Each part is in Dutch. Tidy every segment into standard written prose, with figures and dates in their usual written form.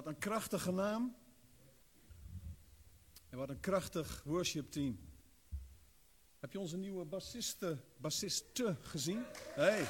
Wat een krachtige naam. En wat een krachtig worshipteam. Heb je onze nieuwe bassiste gezien? Hey.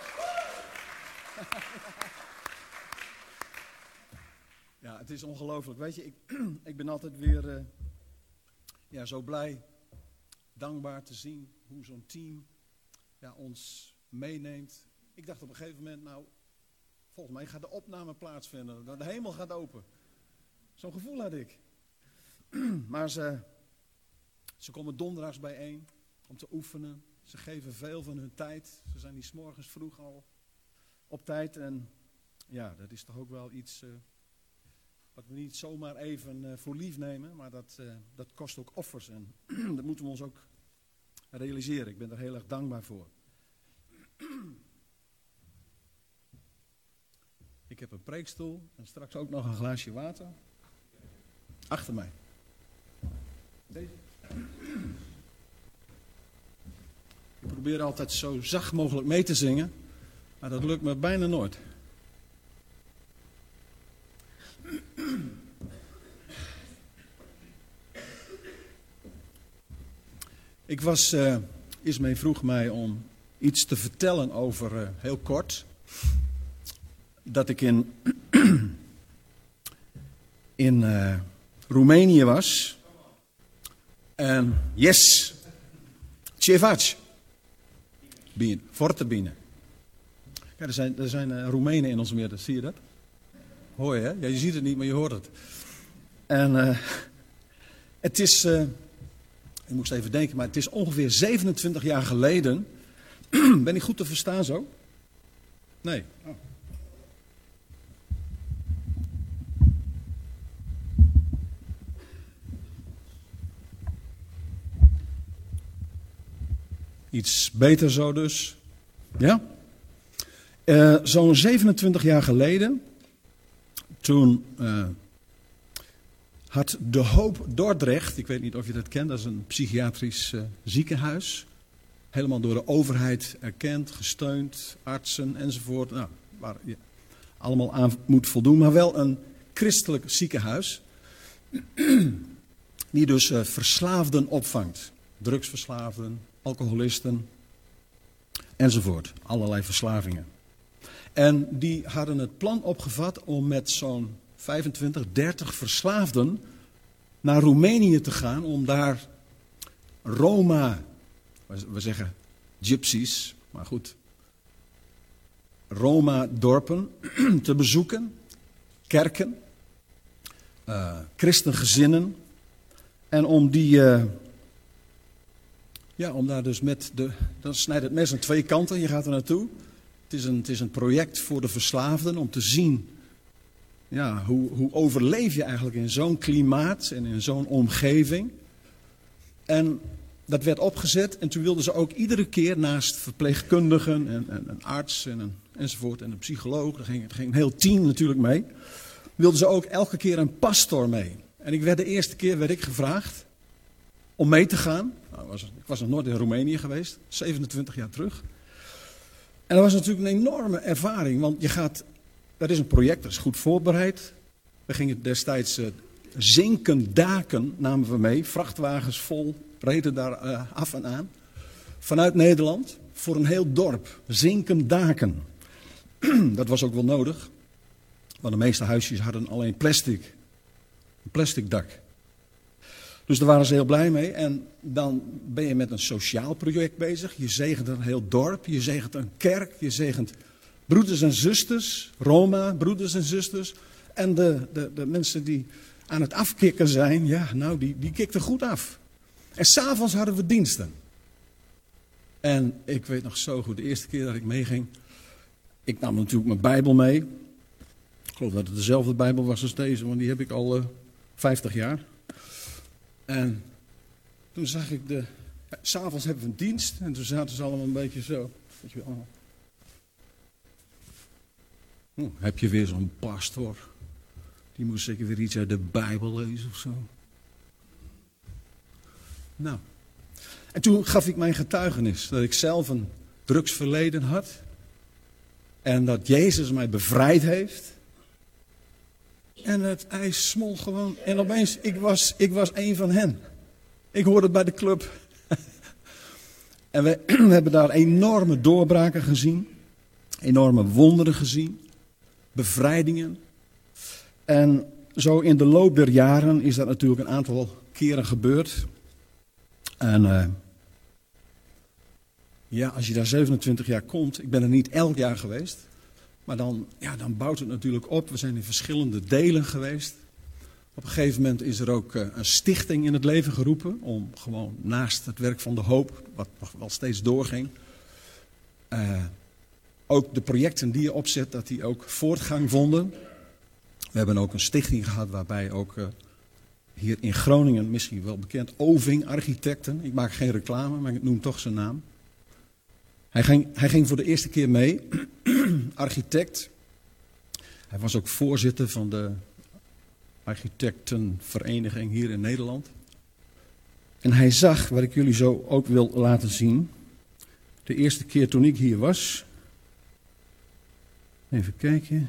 Ja, het is ongelooflijk. Weet je, ik ben altijd weer zo blij, dankbaar te zien hoe zo'n team ons meeneemt. Ik dacht op een gegeven moment, nou, volgens mij gaat de opname plaatsvinden. De hemel gaat open. Zo'n gevoel had ik. Maar ze komen donderdags bijeen om te oefenen. Ze geven veel van hun tijd. Ze zijn hier 's morgens vroeg al op tijd. En ja, dat is toch ook wel iets wat we niet zomaar even voor lief nemen. Maar dat kost ook offers. En dat moeten we ons ook realiseren. Ik ben er heel erg dankbaar voor. Ik heb een preekstoel en straks ook nog een glaasje water. Achter mij. Deze. Ik probeer altijd zo zacht mogelijk mee te zingen, maar dat lukt me bijna nooit. Ismee vroeg mij om iets te vertellen over, heel kort, dat ik in Roemenië was. En yes, cevac. Bine, foarte bine. Ja, er zijn Roemenen in ons midden, zie je dat? Hoor je, hè? Ja, je ziet het niet, maar je hoort het. En het is, ik moest even denken, maar het is ongeveer 27 jaar geleden. Ben ik goed te verstaan zo? Nee. Oh. Iets beter zo dus. Ja? Zo'n 27 jaar geleden, toen had De Hoop Dordrecht, ik weet niet of je dat kent, dat is een psychiatrisch ziekenhuis. Helemaal door de overheid erkend, gesteund, artsen enzovoort. Nou, waar je allemaal aan moet voldoen, maar wel een christelijk ziekenhuis. Die dus verslaafden opvangt. Drugsverslaafden, alcoholisten enzovoort. Allerlei verslavingen. En die hadden het plan opgevat om met zo'n 25, 30 verslaafden naar Roemenië te gaan. Om daar Roma, we zeggen gypsies, maar goed. Roma-dorpen te bezoeken. Kerken. Christengezinnen. En om die... om daar dus dan snijdt het mes aan twee kanten, je gaat er naartoe. Het is een project voor de verslaafden om te zien, hoe overleef je eigenlijk in zo'n klimaat en in zo'n omgeving. En dat werd opgezet en toen wilden ze ook iedere keer naast verpleegkundigen en een arts enzovoort en een psycholoog, er ging een heel team natuurlijk mee, wilden ze ook elke keer een pastor mee. En de eerste keer werd ik gevraagd om mee te gaan. Nou, ik was nog nooit in Roemenië geweest, 27 jaar terug. En dat was natuurlijk een enorme ervaring, want dat is een project, dat is goed voorbereid. We gingen destijds Zinkendaken namen we mee, vrachtwagens vol, reden daar af en aan. Vanuit Nederland, voor een heel dorp, Zinkendaken. Dat was ook wel nodig, want de meeste huisjes hadden alleen een plastic dak. Dus daar waren ze heel blij mee. En dan ben je met een sociaal project bezig. Je zegent een heel dorp. Je zegent een kerk. Je zegent broeders en zusters. Roma, broeders en zusters. En de mensen die aan het afkicken zijn. Ja, die kikten goed af. En 's avonds hadden we diensten. En ik weet nog zo goed, de eerste keer dat ik meeging. Ik nam natuurlijk mijn Bijbel mee. Ik geloof dat het dezelfde Bijbel was als deze. Want die heb ik al 50 jaar. En toen zag ik 's avonds hebben we een dienst en toen zaten ze allemaal een beetje zo. Weet je wel. Heb je weer zo'n pastor? Die moest zeker weer iets uit de Bijbel lezen of zo. Nou. En toen gaf ik mijn getuigenis dat ik zelf een drugsverleden had. En dat Jezus mij bevrijd heeft. En het ijs smolt gewoon. En opeens, ik was een van hen. Ik hoorde bij de club. En we hebben daar enorme doorbraken gezien. Enorme wonderen gezien. Bevrijdingen. En zo in de loop der jaren is dat natuurlijk een aantal keren gebeurd. En als je daar 27 jaar komt, ik ben er niet elk jaar geweest. Maar dan bouwt het natuurlijk op. We zijn in verschillende delen geweest. Op een gegeven moment is er ook een stichting in het leven geroepen. Om gewoon naast het werk van de hoop, wat nog wel steeds doorging. Ook de projecten die je opzet, dat die ook voortgang vonden. We hebben ook een stichting gehad waarbij ook hier in Groningen, misschien wel bekend, Oving Architecten. Ik maak geen reclame, maar ik noem toch zijn naam. Hij ging voor de eerste keer mee, architect. Hij was ook voorzitter van de architectenvereniging hier in Nederland. En hij zag, wat ik jullie zo ook wil laten zien, de eerste keer toen ik hier was. Even kijken.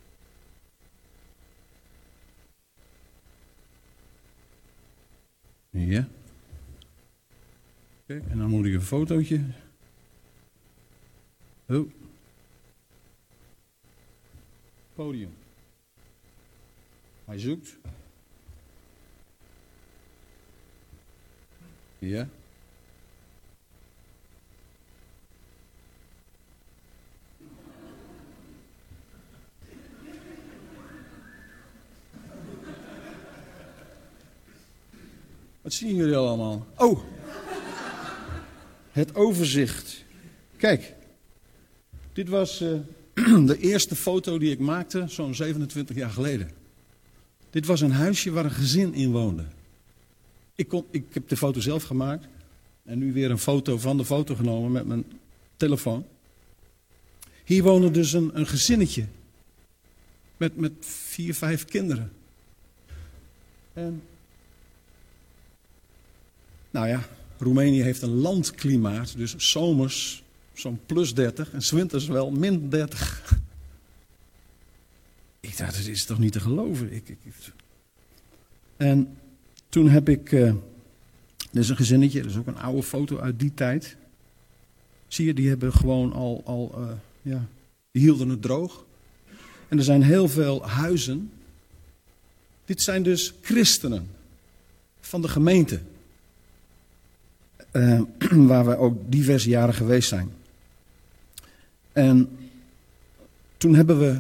Ja. Kijk, en dan moet ik een fotootje. Oh. Podium. Hij zoekt. Ja. Wat zien jullie allemaal? Oh! Het overzicht. Kijk. Dit was de eerste foto die ik maakte, zo'n 27 jaar geleden. Dit was een huisje waar een gezin in woonde. Ik heb de foto zelf gemaakt. En nu weer een foto van de foto genomen met mijn telefoon. Hier woonde dus een gezinnetje. Met 4, 5 kinderen. En nou ja, Roemenië heeft een landklimaat. Dus 's zomers zo'n plus 30 en 's winters wel min 30. Ik dacht, dat is toch niet te geloven. En toen heb ik, dit is een gezinnetje, dat is ook een oude foto uit die tijd. Zie je, die hebben gewoon die hielden het droog. En er zijn heel veel huizen. Dit zijn dus christenen van de gemeente. Waar we ook diverse jaren geweest zijn. En toen hebben we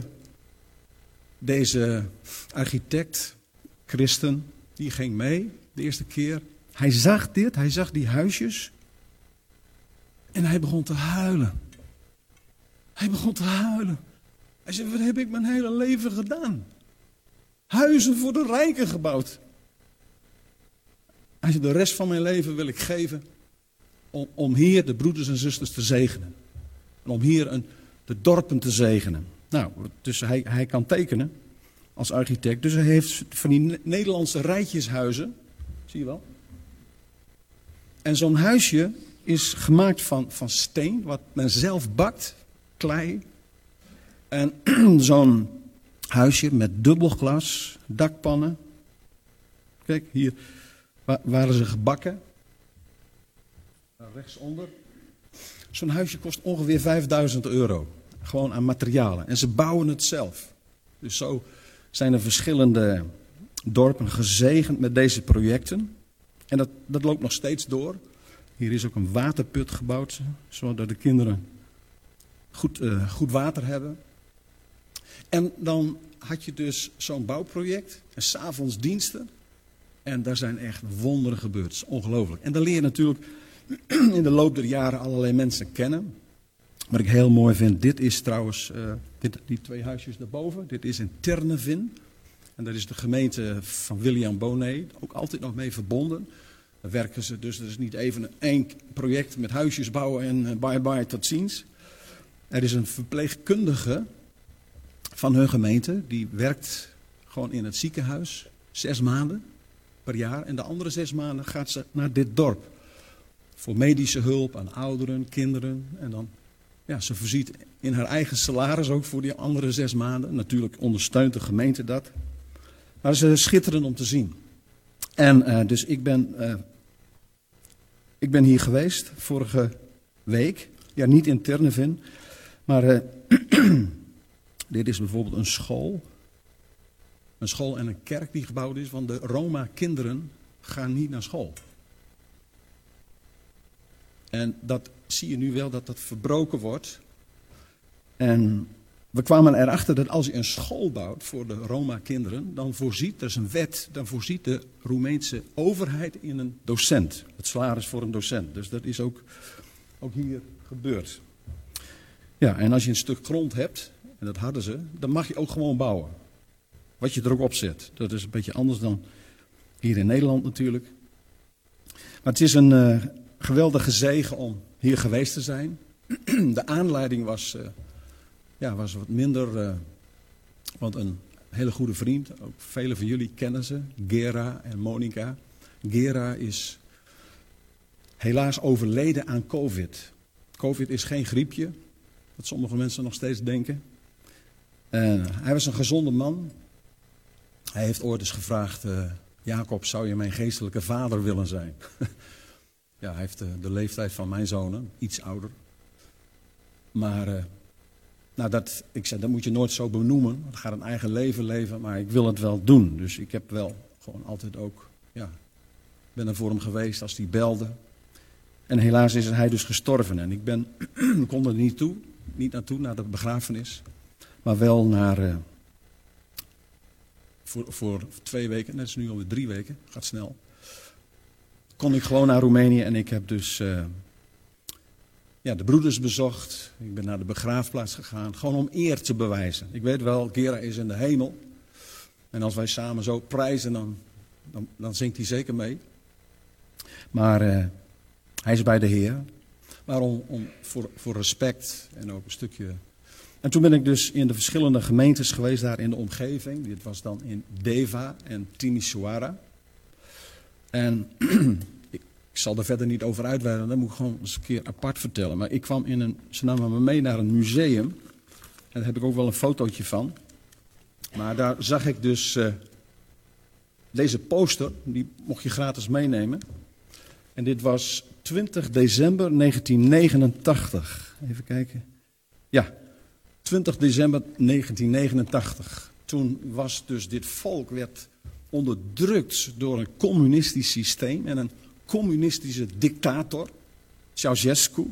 deze architect, christen, die ging mee de eerste keer. Hij zag dit, hij zag die huisjes. En hij begon te huilen. Hij begon te huilen. Hij zei, wat heb ik mijn hele leven gedaan? Huizen voor de rijken gebouwd. Hij zei, de rest van mijn leven wil ik geven om hier de broeders en zusters te zegenen. En om hier de dorpen te zegenen. Nou, dus hij kan tekenen als architect. Dus hij heeft van die Nederlandse rijtjeshuizen. Zie je wel? En zo'n huisje is gemaakt van steen, wat men zelf bakt, klei. En zo'n huisje met dubbelglas, dakpannen. Kijk, hier waren ze gebakken. Rechtsonder. Zo'n huisje kost ongeveer €5.000. Gewoon aan materialen. En ze bouwen het zelf. Dus zo zijn er verschillende dorpen gezegend met deze projecten. En dat loopt nog steeds door. Hier is ook een waterput gebouwd, zodat de kinderen goed water hebben. En dan had je dus zo'n bouwproject. En 's avonds diensten. En daar zijn echt wonderen gebeurd. Het is ongelooflijk. En dan leer je natuurlijk in de loop der jaren allerlei mensen kennen. Wat ik heel mooi vind, dit is trouwens, die 2 huisjes daarboven. Dit is in Ternevin. En dat is de gemeente van William Bonet, ook altijd nog mee verbonden. Daar werken ze dus, er is niet even één project met huisjes bouwen en bye bye, tot ziens. Er is een verpleegkundige van hun gemeente, die werkt gewoon in het ziekenhuis 6 maanden per jaar. En de andere 6 maanden gaat ze naar dit dorp. Voor medische hulp aan ouderen, kinderen. En dan, ze voorziet in haar eigen salaris ook voor die andere 6 maanden. Natuurlijk ondersteunt de gemeente dat. Maar het is schitterend om te zien. En dus ik ben hier geweest vorige week. Ja, niet in Ternevin. Maar dit is bijvoorbeeld een school. Een school en een kerk die gebouwd is. Want de Roma-kinderen gaan niet naar school. En dat zie je nu wel, dat dat verbroken wordt. En we kwamen erachter dat als je een school bouwt voor de Roma-kinderen, dan voorziet, dat is een wet, dan voorziet de Roemeense overheid in een docent. Het salaris voor een docent. Dus dat is ook hier gebeurd. Ja, en als je een stuk grond hebt, en dat hadden ze, dan mag je ook gewoon bouwen. Wat je er ook op zet. Dat is een beetje anders dan hier in Nederland natuurlijk. Maar het is een geweldige zegen om hier geweest te zijn. De aanleiding was wat minder, want een hele goede vriend, ook velen van jullie kennen ze, Gera en Monica. Gera is helaas overleden aan COVID. COVID is geen griepje, wat sommige mensen nog steeds denken. Hij was een gezonde man. Hij heeft ooit eens gevraagd, Jacob, zou je mijn geestelijke vader willen zijn? Ja, hij heeft de leeftijd van mijn zonen, iets ouder. Maar ik zei, dat moet je nooit zo benoemen. Het gaat een eigen leven leven, maar ik wil het wel doen. Dus ik heb wel gewoon altijd ook, ben er voor hem geweest als hij belde. En helaas is hij dus gestorven. En ik kon er niet naartoe, naar de begrafenis. Maar wel naar, voor 2 weken, net is nu alweer 3 weken, gaat snel. Kon ik gewoon naar Roemenië en ik heb dus de broeders bezocht. Ik ben naar de begraafplaats gegaan, gewoon om eer te bewijzen. Ik weet wel, Gera is in de hemel. En als wij samen zo prijzen, dan zingt hij zeker mee. Maar hij is bij de Heer. Maar voor respect en ook een stukje. En toen ben ik dus in de verschillende gemeentes geweest daar in de omgeving. Dit was dan in Deva en Timișoara. En ik zal er verder niet over uitweiden, dat moet ik gewoon eens een keer apart vertellen. Maar ik kwam ze namen me mee naar een museum. En daar heb ik ook wel een fotootje van. Maar daar zag ik dus deze poster, die mocht je gratis meenemen. En dit was 20 december 1989. Even kijken. Ja, 20 december 1989. Toen was dus dit volk werd onderdrukt door een communistisch systeem en een communistische dictator, Ceausescu.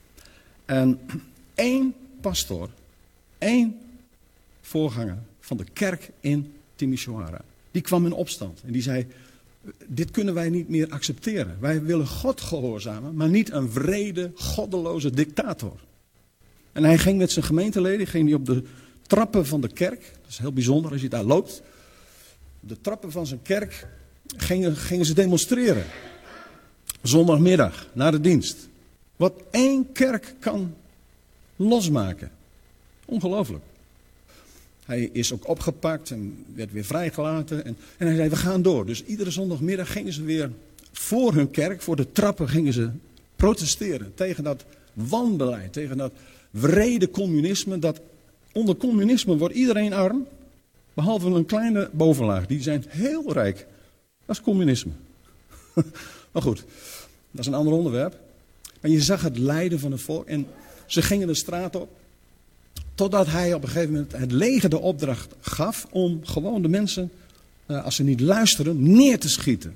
En 1 pastoor, 1 voorganger van de kerk in Timișoara, die kwam in opstand en die zei, dit kunnen wij niet meer accepteren. Wij willen God gehoorzamen, maar niet een wrede, goddeloze dictator. En hij ging met zijn gemeenteleden, ging die op de trappen van de kerk, dat is heel bijzonder als je daar loopt, op de trappen van zijn kerk gingen ze demonstreren. Zondagmiddag, na de dienst. Wat 1 kerk kan losmaken. Ongelooflijk. Hij is ook opgepakt en werd weer vrijgelaten. En hij zei, we gaan door. Dus iedere zondagmiddag gingen ze weer voor hun kerk, voor de trappen, gingen ze protesteren. Tegen dat wanbeleid, tegen dat wrede communisme. Dat onder communisme wordt iedereen arm. Behalve een kleine bovenlaag. Die zijn heel rijk. Dat is communisme. Maar goed, dat is een ander onderwerp. Maar je zag het lijden van het volk. En ze gingen de straat op. Totdat hij op een gegeven moment het leger de opdracht gaf om gewoon de mensen, als ze niet luisteren, neer te schieten.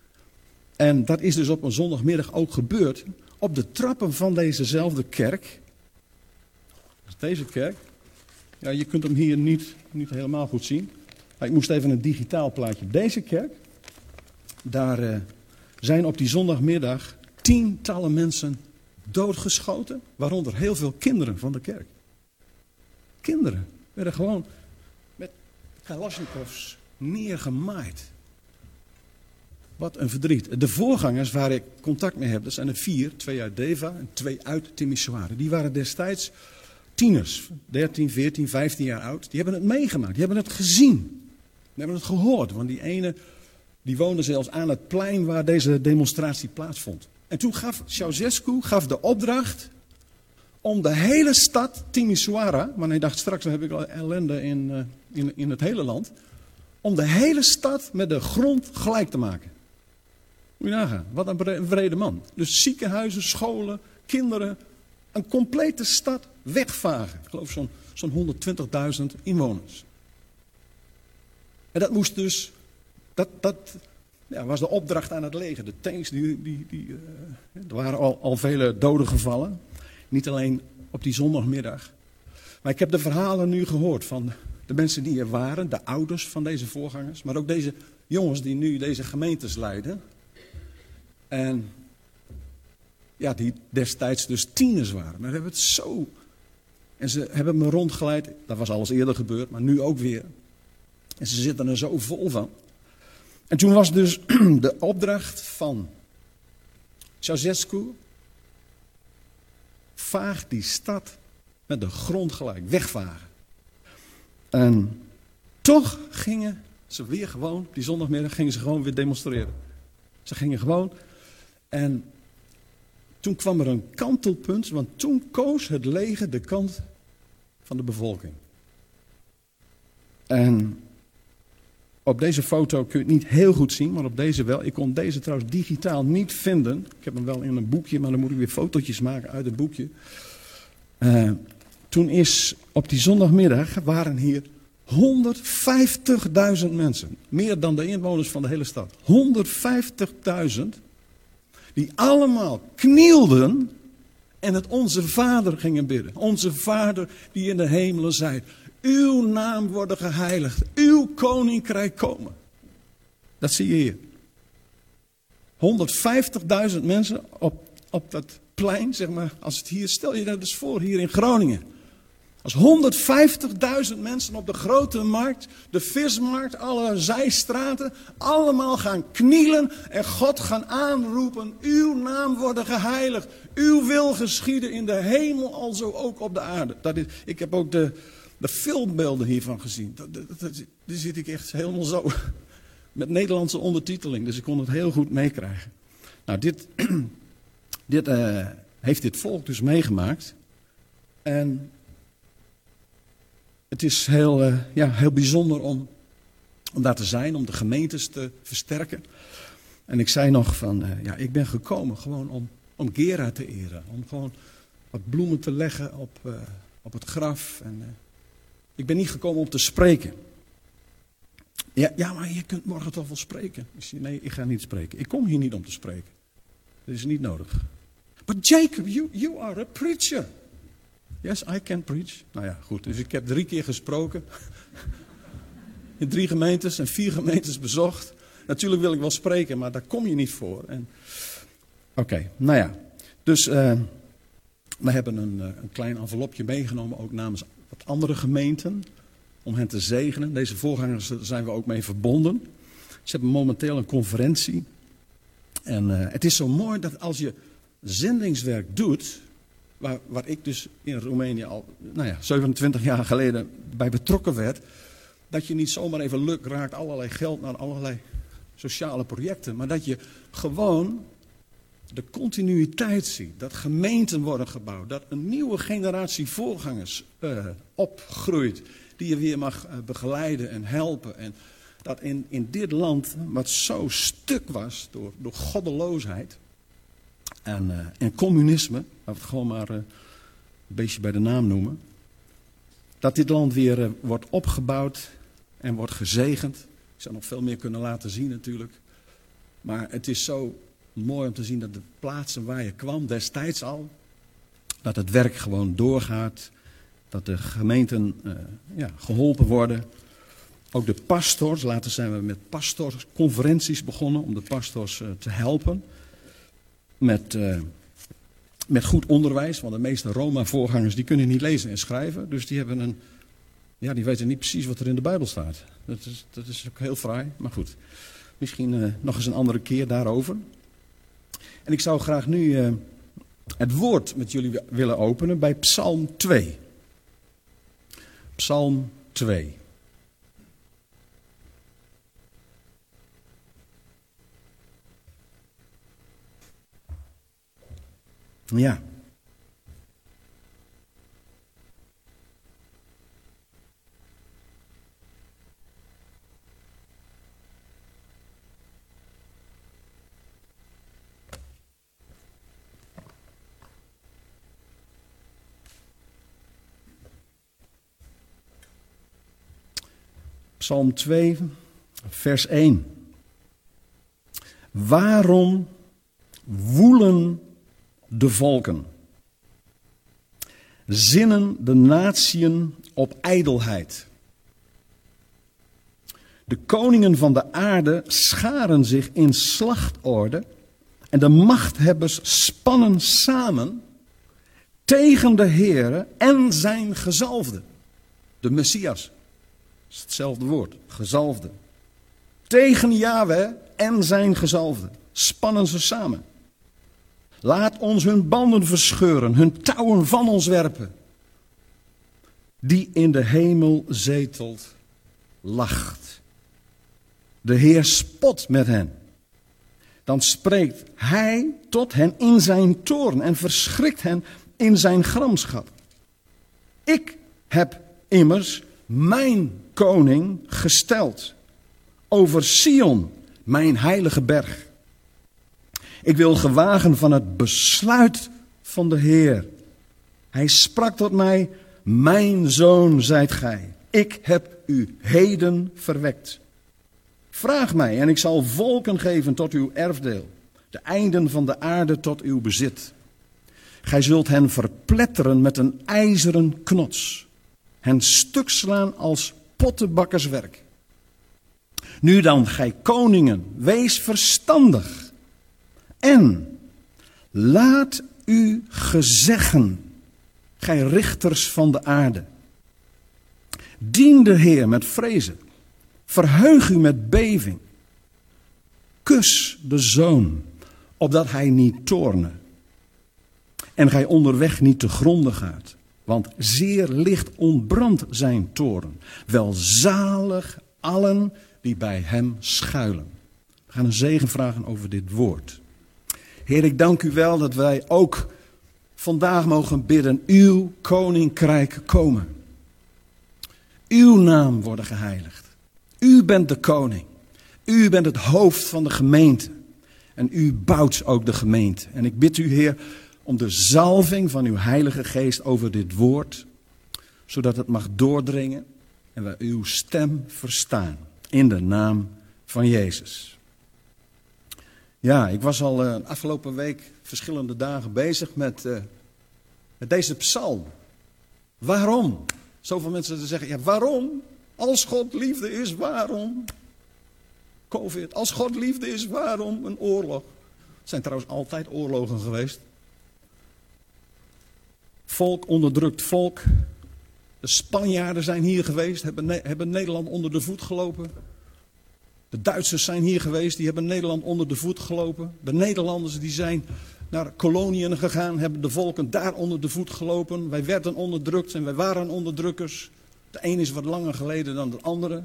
En dat is dus op een zondagmiddag ook gebeurd. Op de trappen van dezezelfde kerk. Dus deze kerk. Ja, je kunt hem hier niet helemaal goed zien. Maar ik moest even een digitaal plaatje. Deze kerk, daar zijn op die zondagmiddag tientallen mensen doodgeschoten. Waaronder heel veel kinderen van de kerk. Kinderen werden gewoon met kalasjnikovs neergemaaid. Wat een verdriet. De voorgangers waar ik contact mee heb, dat zijn er 4. 2 uit Deva en 2 uit Timișoara. Die waren destijds tieners, 13, 14, 15 jaar oud. Die hebben het meegemaakt, die hebben het gezien. Die hebben het gehoord, want die ene die woonde zelfs aan het plein waar deze demonstratie plaatsvond. En toen gaf Ceausescu de opdracht om de hele stad Timișoara, want hij dacht straks dan heb ik al ellende in het hele land, om de hele stad met de grond gelijk te maken. Moet je nagaan, wat een wrede man. Dus ziekenhuizen, scholen, kinderen, een complete stad wegvagen. Ik geloof zo'n 120.000 inwoners. En dat moest dus, dat was de opdracht aan het leger. De tanks, er waren al vele doden gevallen. Niet alleen op die zondagmiddag. Maar ik heb de verhalen nu gehoord van de mensen die er waren. De ouders van deze voorgangers. Maar ook deze jongens die nu deze gemeentes leiden. En ja, die destijds dus tieners waren. Maar hebben het zo. En ze hebben me rondgeleid. Dat was alles eerder gebeurd, maar nu ook weer. En ze zitten er zo vol van. En toen was dus de opdracht van Ceausescu. Vaag die stad met de grond gelijk. Wegvagen. En toch gingen ze weer gewoon, die zondagmiddag gingen ze gewoon weer demonstreren. Ze gingen gewoon. En toen kwam er een kantelpunt, want toen koos het leger de kant van de bevolking. En op deze foto kun je het niet heel goed zien, maar op deze wel. Ik kon deze trouwens digitaal niet vinden. Ik heb hem wel in een boekje, maar dan moet ik weer fotootjes maken uit het boekje. Toen is op die zondagmiddag waren hier 150.000 mensen. Meer dan de inwoners van de hele stad. 150.000. Die allemaal knielden en het Onze Vader gingen bidden. Onze Vader die in de hemelen zijt. Uw naam worden geheiligd. Uw koninkrijk komen. Dat zie je hier. 150.000 mensen op dat plein, zeg maar. Als het hier, stel je dat eens voor, hier in Groningen. Als 150.000 mensen op de grote markt, de vismarkt, alle zijstraten, allemaal gaan knielen en God gaan aanroepen. Uw naam worden geheiligd. Uw wil geschieden in de hemel, alzo ook op de aarde. Ik heb ook de filmbeelden hiervan gezien. Daar zit ik echt helemaal zo. Met Nederlandse ondertiteling, dus ik kon het heel goed meekrijgen. Nou, dit heeft dit volk dus meegemaakt. En het is heel bijzonder om daar te zijn, om de gemeentes te versterken. En ik zei nog van, ik ben gekomen gewoon om Gera te eren. Om gewoon wat bloemen te leggen op het graf. En, ik ben niet gekomen om te spreken. Ja, maar je kunt morgen toch wel spreken. Nee, ik ga niet spreken. Ik kom hier niet om te spreken. Dat is niet nodig. But Jacob, you are a preacher. Yes, I can preach. Nou ja, goed. Dus ik heb 3 keer gesproken. In 3 gemeentes en 4 gemeentes bezocht. Natuurlijk wil ik wel spreken, maar daar kom je niet voor. Oké, nou ja. Dus we hebben een klein envelopje meegenomen, ook namens wat andere gemeenten. Om hen te zegenen. Deze voorgangers zijn we ook mee verbonden. Ze hebben momenteel een conferentie. En het is zo mooi dat als je zendingswerk doet, waar ik dus in Roemenië al 27 jaar geleden bij betrokken werd, dat je niet zomaar even luk raakt allerlei geld naar allerlei sociale projecten, maar dat je gewoon de continuïteit ziet. Dat gemeenten worden gebouwd, dat een nieuwe generatie voorgangers opgroeit, die je weer mag begeleiden en helpen. En dat in dit land, wat zo stuk was door goddeloosheid en communisme, laten we het gewoon maar een beetje bij de naam noemen, dat dit land weer wordt opgebouwd en wordt gezegend. Ik zou nog veel meer kunnen laten zien natuurlijk. Maar het is zo mooi om te zien dat de plaatsen waar je kwam destijds al, dat het werk gewoon doorgaat. Dat de gemeenten geholpen worden. Ook de pastors, later zijn we met pastorsconferenties begonnen om de pastors te helpen. Met goed onderwijs, want de meeste Roma-voorgangers die kunnen niet lezen en schrijven. Dus die hebben die weten niet precies wat er in de Bijbel staat. Dat is ook heel fraai, maar goed. Misschien nog eens een andere keer daarover. En ik zou graag nu het woord met jullie willen openen bij Psalm 2. Psalm 2. Ja. Psalm 2, vers 1. Waarom woelen de volken? Zinnen de natieën op ijdelheid. De koningen van de aarde scharen zich in slachtorde en de machthebbers spannen samen tegen de Heere en zijn gezalfde. De Messias, dat is hetzelfde woord, gezalfde. Tegen Yahweh en zijn gezalfde spannen ze samen. Laat ons hun banden verscheuren, hun touwen van ons werpen. Die in de hemel zetelt, lacht. De Heer spot met hen. Dan spreekt hij tot hen in zijn toorn en verschrikt hen in zijn gramschap. Ik heb immers mijn koning gesteld over Sion, mijn heilige berg. Ik wil gewagen van het besluit van de Heer. Hij sprak tot mij, mijn zoon zijt gij. Ik heb u heden verwekt. Vraag mij en ik zal volken geven tot uw erfdeel. De einden van de aarde tot uw bezit. Gij zult hen verpletteren met een ijzeren knots. Hen stuk slaan als pottenbakkerswerk. Nu dan, gij koningen, wees verstandig. En laat u gezeggen, gij richters van de aarde. Dien de Heer met vrezen. Verheug u met beving. Kus de Zoon, opdat hij niet toorne. En gij onderweg niet te gronden gaat. Want zeer licht ontbrandt zijn toorn. Welzalig allen die bij hem schuilen. We gaan een zegen vragen over dit woord. Heer, ik dank u wel dat wij ook vandaag mogen bidden. Uw koninkrijk komen. Uw naam worden geheiligd. U bent de koning. U bent het hoofd van de gemeente. En u bouwt ook de gemeente. En ik bid u, Heer, om de zalving van uw Heilige Geest over dit woord. Zodat het mag doordringen en we uw stem verstaan. In de naam van Jezus. Ja, ik was al afgelopen week verschillende dagen bezig met deze psalm. Waarom? Zoveel mensen zeggen, ja, waarom? Als God liefde is, waarom? COVID. Als God liefde is, waarom een oorlog? Het zijn trouwens altijd oorlogen geweest. Volk onderdrukt volk. De Spanjaarden zijn hier geweest, hebben Nederland onder de voet gelopen. De Duitsers zijn hier geweest, die hebben Nederland onder de voet gelopen. De Nederlanders die zijn naar koloniën gegaan, hebben de volken daar onder de voet gelopen. Wij werden onderdrukt en wij waren onderdrukkers. De een is wat langer geleden dan de andere.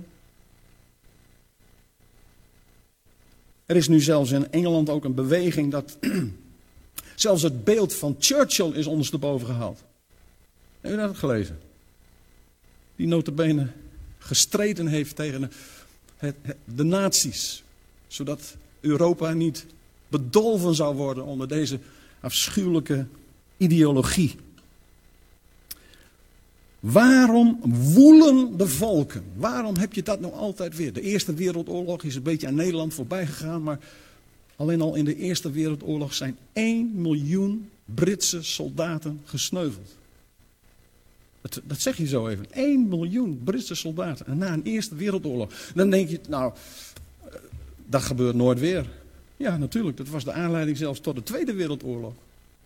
Er is nu zelfs in Engeland ook een beweging dat zelfs het beeld van Churchill is ondersteboven gehaald. Heb je dat gelezen? Die nota bene gestreden heeft tegen de nazi's. Zodat Europa niet bedolven zou worden onder deze afschuwelijke ideologie. Waarom woelen de volken? Waarom heb je dat nou altijd weer? De Eerste Wereldoorlog is een beetje aan Nederland voorbij gegaan, maar alleen al in de Eerste Wereldoorlog zijn 1 miljoen Britse soldaten gesneuveld. Dat zeg je zo even. 1 miljoen Britse soldaten. En na een Eerste Wereldoorlog. Dan denk je, nou, dat gebeurt nooit weer. Ja, natuurlijk. Dat was de aanleiding zelfs tot de Tweede Wereldoorlog.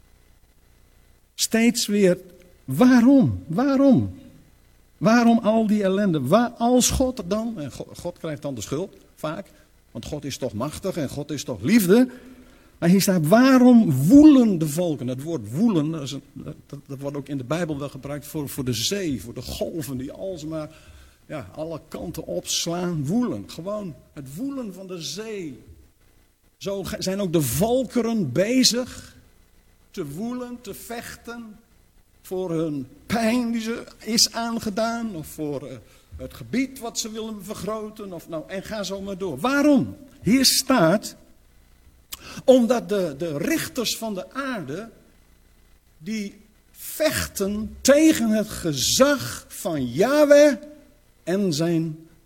Steeds weer, waarom? Waarom? Waarom al die ellende? Als God dan, en God krijgt dan de schuld, vaak. Want God is toch machtig en God is toch liefde. Maar hier staat, waarom woelen de volken? Het woord woelen, dat wordt ook in de Bijbel wel gebruikt voor de zee, voor de golven die alsmaar alle kanten opslaan. Woelen, gewoon het woelen van de zee. Zo zijn ook de volkeren bezig te woelen, te vechten voor hun pijn die ze is aangedaan. Of voor het gebied wat ze willen vergroten. En ga zo maar door. Waarom? Hier staat, omdat de richters van de aarde, die vechten tegen het gezag van Yahweh en zijn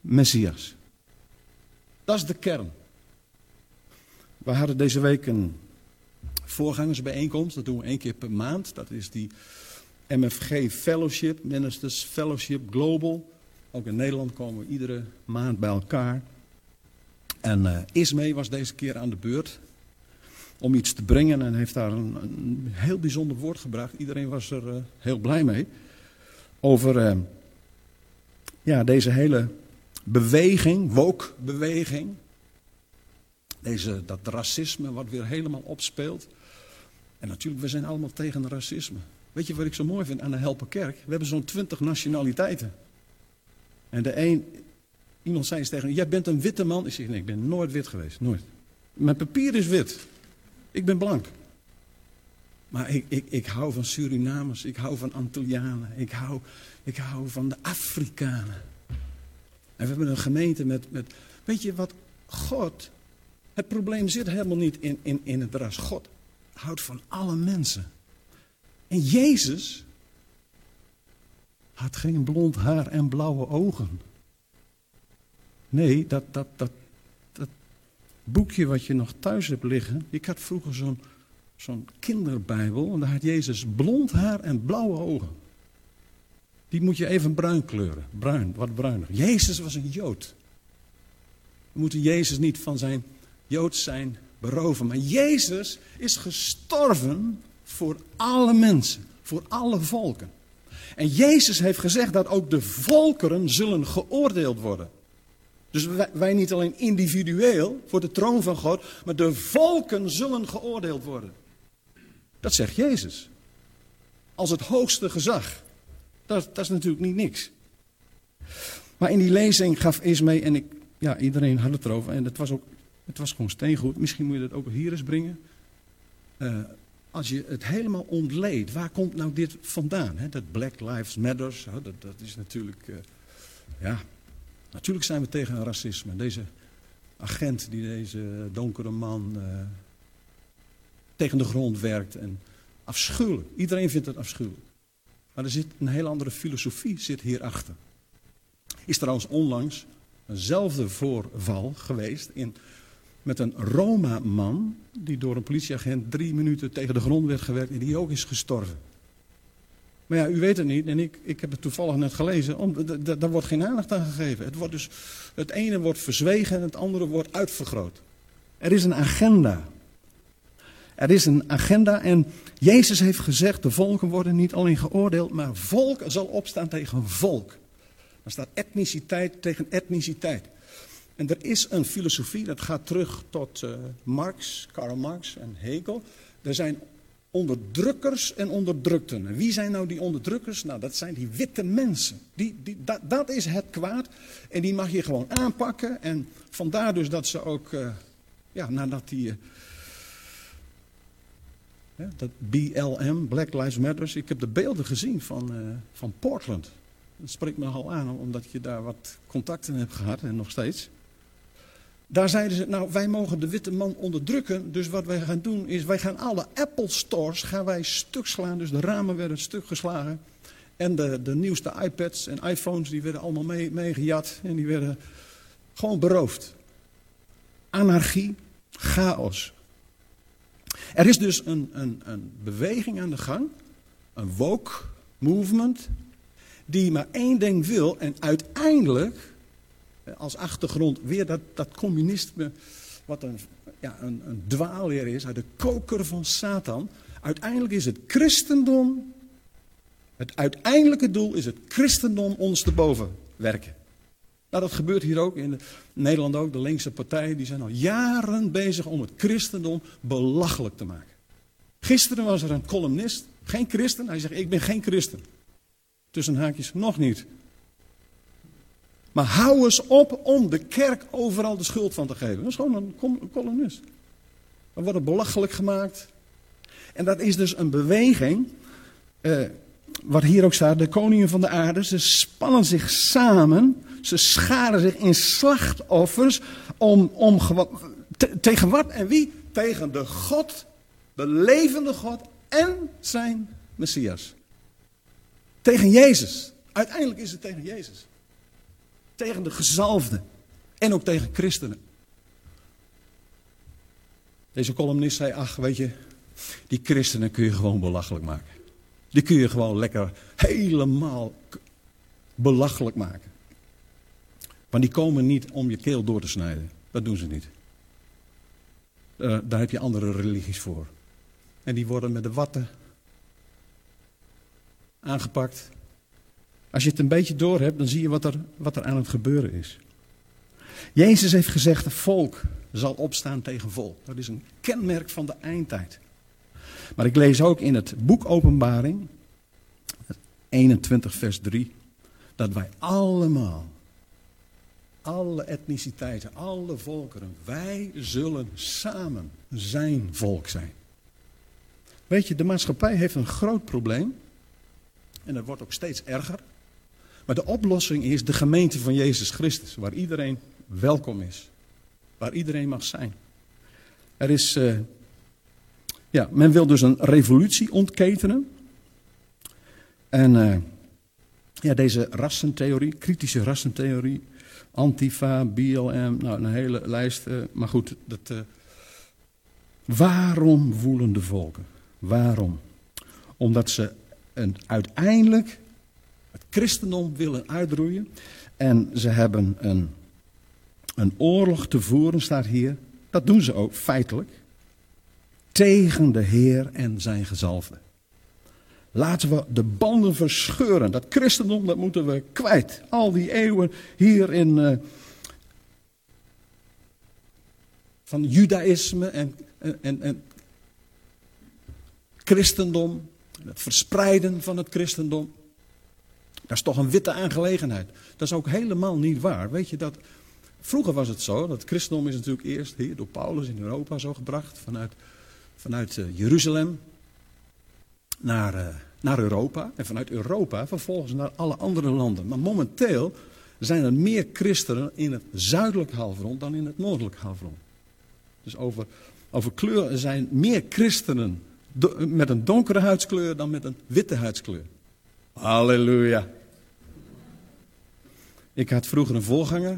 Messias. Dat is de kern. We hadden deze week een voorgangersbijeenkomst. Dat doen we 1 keer per maand. Dat is die MFG Fellowship, Ministers Fellowship Global. Ook in Nederland komen we iedere maand bij elkaar. En Ismee was deze keer aan de beurt om iets te brengen en heeft daar een heel bijzonder woord gebracht. Iedereen was er heel blij mee. Over deze hele beweging, woke-beweging. Dat racisme wat weer helemaal opspeelt. En natuurlijk, we zijn allemaal tegen racisme. Weet je wat ik zo mooi vind aan de Helperkerk? We hebben zo'n 20 nationaliteiten. En iemand zei eens tegen me, jij bent een witte man. Ik zeg, nee, ik ben nooit wit geweest, nooit. Mijn papier is wit. Ik ben blank. Maar ik hou van Surinamers, ik hou van Antillianen, ik hou van de Afrikanen. En we hebben een gemeente met weet je wat, God, het probleem zit helemaal niet in het ras. God houdt van alle mensen. En Jezus had geen blond haar en blauwe ogen. Nee, dat boekje wat je nog thuis hebt liggen. Ik had vroeger zo'n kinderbijbel. En daar had Jezus blond haar en blauwe ogen. Die moet je even bruin kleuren. Bruin, wat bruiner. Jezus was een Jood. We moeten Jezus niet van zijn Joods zijn beroven. Maar Jezus is gestorven voor alle mensen. Voor alle volken. En Jezus heeft gezegd dat ook de volkeren zullen geoordeeld worden. Dus wij niet alleen individueel voor de troon van God, maar de volken zullen geoordeeld worden. Dat zegt Jezus. Als het hoogste gezag. Dat is natuurlijk niet niks. Maar in die lezing gaf Ismee en iedereen had het erover. En het was gewoon steengoed. Misschien moet je dat ook hier eens brengen. Als je het helemaal ontleedt, waar komt nou dit vandaan? Hè? Dat Black Lives Matter, dat is natuurlijk... Natuurlijk zijn we tegen racisme. Deze agent die deze donkere man tegen de grond werkt. En afschuwelijk. Iedereen vindt het afschuwelijk. Maar er zit een heel andere filosofie hierachter. Is trouwens onlangs eenzelfde voorval geweest met een Roma-man die door een politieagent 3 minuten tegen de grond werd gewerkt en die ook is gestorven. Maar ja, u weet het niet en ik heb het toevallig net gelezen, daar wordt geen aandacht aan gegeven. Het ene wordt verzwegen en het andere wordt uitvergroot. Er is een agenda. Er is een agenda en Jezus heeft gezegd, de volken worden niet alleen geoordeeld, maar volk zal opstaan tegen volk. Dan staat etniciteit tegen etniciteit. En er is een filosofie, dat gaat terug tot Karl Marx en Hegel. Er zijn onderdrukkers en onderdrukten. En wie zijn nou die onderdrukkers? Nou, dat zijn die witte mensen. Dat is het kwaad. En die mag je gewoon aanpakken. En vandaar dus dat ze ook, nadat die... dat BLM, Black Lives Matter. Ik heb de beelden gezien van Portland. Dat spreekt me nogal aan, omdat je daar wat contacten hebt gehad en nog steeds. Daar zeiden ze, nou wij mogen de witte man onderdrukken. Dus wat wij gaan doen is, wij gaan alle Apple stores stuk slaan. Dus de ramen werden stuk geslagen. En de nieuwste iPads en iPhones, die werden allemaal meegejat. En die werden gewoon beroofd. Anarchie, chaos. Er is dus een beweging aan de gang. Een woke movement. Die maar één ding wil. En uiteindelijk... als achtergrond weer dat communisme, wat een dwaalleer is, uit de koker van Satan. Uiteindelijk is het christendom, het uiteindelijke doel is het christendom ons te boven werken. Nou, dat gebeurt hier ook, in Nederland ook, de linkse partijen, die zijn al jaren bezig om het christendom belachelijk te maken. Gisteren was er een columnist, geen christen, hij zegt, ik ben geen christen. Tussen haakjes, nog niet. Maar hou eens op om de kerk overal de schuld van te geven. Dat is gewoon een columnist. Er wordt belachelijk gemaakt. En dat is dus een beweging, wat hier ook staat, de koningen van de aarde. Ze spannen zich samen, ze scharen zich in slachtoffers tegen wat en wie? Tegen de God, de levende God en zijn Messias. Tegen Jezus. Uiteindelijk is het tegen Jezus. Tegen de gezalfden. En ook tegen christenen. Deze columnist zei, ach weet je, die christenen kun je gewoon belachelijk maken. Die kun je gewoon lekker helemaal belachelijk maken. Want die komen niet om je keel door te snijden. Dat doen ze niet. Daar heb je andere religies voor. En die worden met de watten aangepakt. Als je het een beetje door hebt, dan zie je wat er aan het gebeuren is. Jezus heeft gezegd, het volk zal opstaan tegen volk. Dat is een kenmerk van de eindtijd. Maar ik lees ook in het boek Openbaring, 21 vers 3, dat wij allemaal, alle etniciteiten, alle volkeren, wij zullen samen zijn volk zijn. Weet je, de maatschappij heeft een groot probleem. En dat wordt ook steeds erger. Maar de oplossing is de gemeente van Jezus Christus. Waar iedereen welkom is. Waar iedereen mag zijn. Er is, men wil dus een revolutie ontketenen. En deze rassentheorie, kritische rassentheorie. Antifa, BLM, nou een hele lijst. Maar goed, waarom woelen de volken? Waarom? Omdat ze uiteindelijk het christendom willen uitroeien. En ze hebben een oorlog te voeren, staat hier. Dat doen ze ook feitelijk. Tegen de Heer en zijn gezalfde. Laten we de banden verscheuren. Dat christendom, dat moeten we kwijt. Al die eeuwen hier van judaïsme en christendom. Het verspreiden van het christendom. Dat is toch een witte aangelegenheid. Dat is ook helemaal niet waar. Weet je dat? Vroeger was het zo. Dat het christendom is natuurlijk eerst hier door Paulus in Europa zo gebracht. Vanuit Jeruzalem naar Europa. En vanuit Europa vervolgens naar alle andere landen. Maar momenteel zijn er meer christenen in het zuidelijk halfrond dan in het noordelijk halfrond. Dus over kleur zijn meer christenen met een donkere huidskleur dan met een witte huidskleur. Halleluja. Ik had vroeger een voorganger.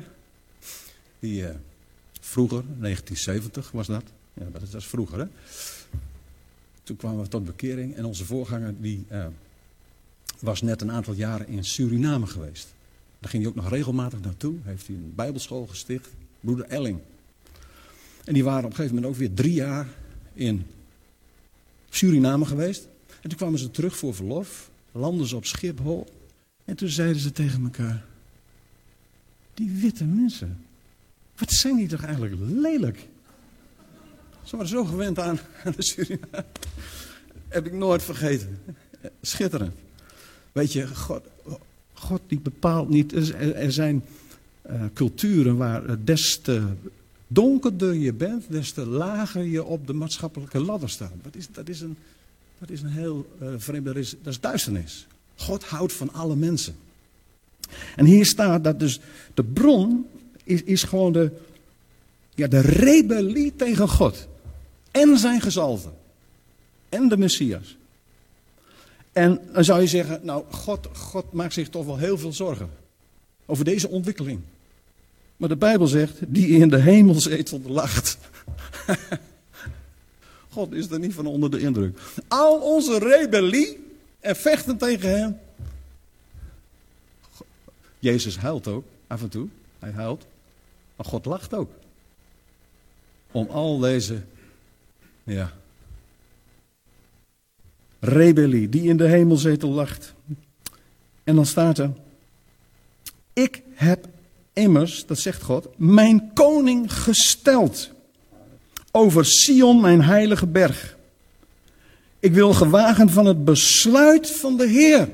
Vroeger, 1970 was dat. Ja, dat is vroeger hè. Toen kwamen we tot bekering. En onze voorganger die was net een aantal jaren in Suriname geweest. Daar ging hij ook nog regelmatig naartoe. Heeft hij een bijbelschool gesticht. Broeder Elling. En die waren op een gegeven moment ook weer 3 jaar in Suriname geweest. En toen kwamen ze terug voor verlof. Landden ze op Schiphol. En toen zeiden ze tegen elkaar. Die witte mensen. Wat zijn die toch eigenlijk lelijk. Ze waren zo gewend aan de Suriname. Heb ik nooit vergeten. Schitterend. Weet je, God die bepaalt niet. Er zijn culturen waar des te donkerder je bent, des te lager je op de maatschappelijke ladder staat. Dat is een heel vreemd, dat is duisternis. God houdt van alle mensen. En hier staat dat dus de bron is gewoon de rebellie tegen God. En zijn gezalfde. En de Messias. En dan zou je zeggen, nou God maakt zich toch wel heel veel zorgen. Over deze ontwikkeling. Maar de Bijbel zegt, die in de hemelzetel lacht. God is er niet van onder de indruk. Al onze rebellie en vechten tegen hem. Jezus huilt ook, af en toe. Hij huilt. Maar God lacht ook. Om al deze, rebellie die in de hemelzetel lacht. En dan staat er, ik heb immers, dat zegt God, mijn koning gesteld over Sion, mijn heilige berg. Ik wil gewagen van het besluit van de Heer.